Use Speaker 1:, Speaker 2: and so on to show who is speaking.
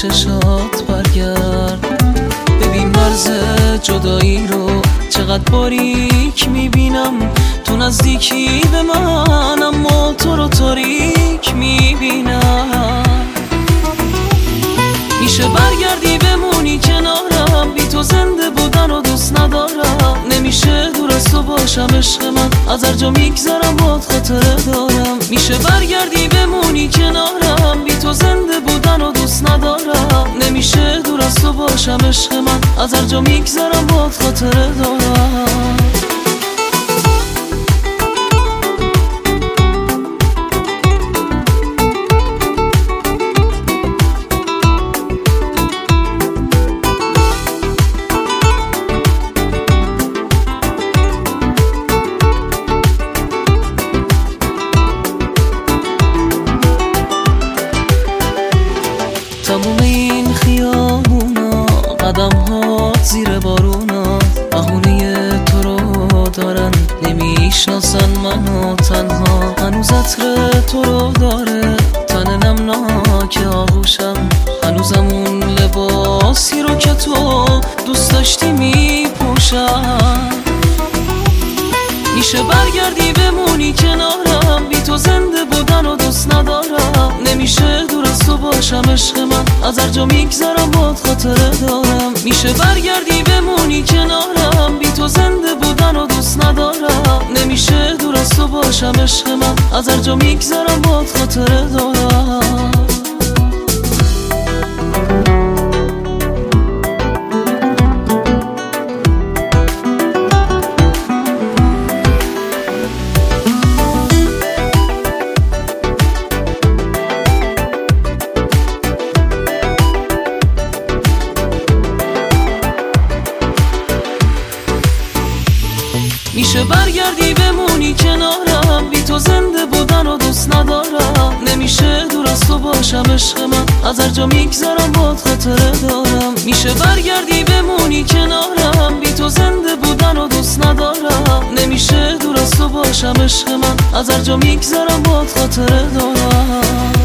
Speaker 1: چشات برگرد. ببین مرز جدایی رو چقدر باریک میبینم، تو نزدیکی به من اما تو رو تاریک میبینم. میشه برگردی بمونی کنارم، بی تو زنده بودن رو دوست ندارم. نمیشه دور از تو باشم عشق من، از هر جا میگذرم باد خاطره دارم. میشه برگردی بمونی کنارم، بی تو زنده بودن رو دوست ندارم. نمیشه دور از تو باشم عشق من، از هر جا میگذرم باد خاطره دارم. تموم این خیابونا قدم ها زیر بارونا، بهونه تو رو دارن نمیشناسن منو تنها. هنوز عطر تو رو داره تن نمناک آغوشم، هنوزم اون لباسی رو که تو دوست داشتی میپوشم. میشه برگردی بمونی کنارم، بی تو زنده بودن رو دوست ندارم. نمیشه دور از تو باشم عشق من، از هر جا میگذرم باد خاطره دارم. میشه برگردی بمونی کنارم، بی تو زنده بودن رو دوست ندارم. نمیشه دور از تو باشم عشق من، از هر جا میگذرم باد خاطره دارم. میشه برگردی بمونی کنارم، بی تو زنده بودن رو دوست ندارم. نمیشه دور از تو باشم عشق من، از هر جا میگذرم باد خاطره دارم. میشه برگردی بمونی کنارم، بی تو زنده بودن رو دوست ندارم. نمیشه دور از تو باشم عشق من، از هر جا میگذرم باد خاطره دارم.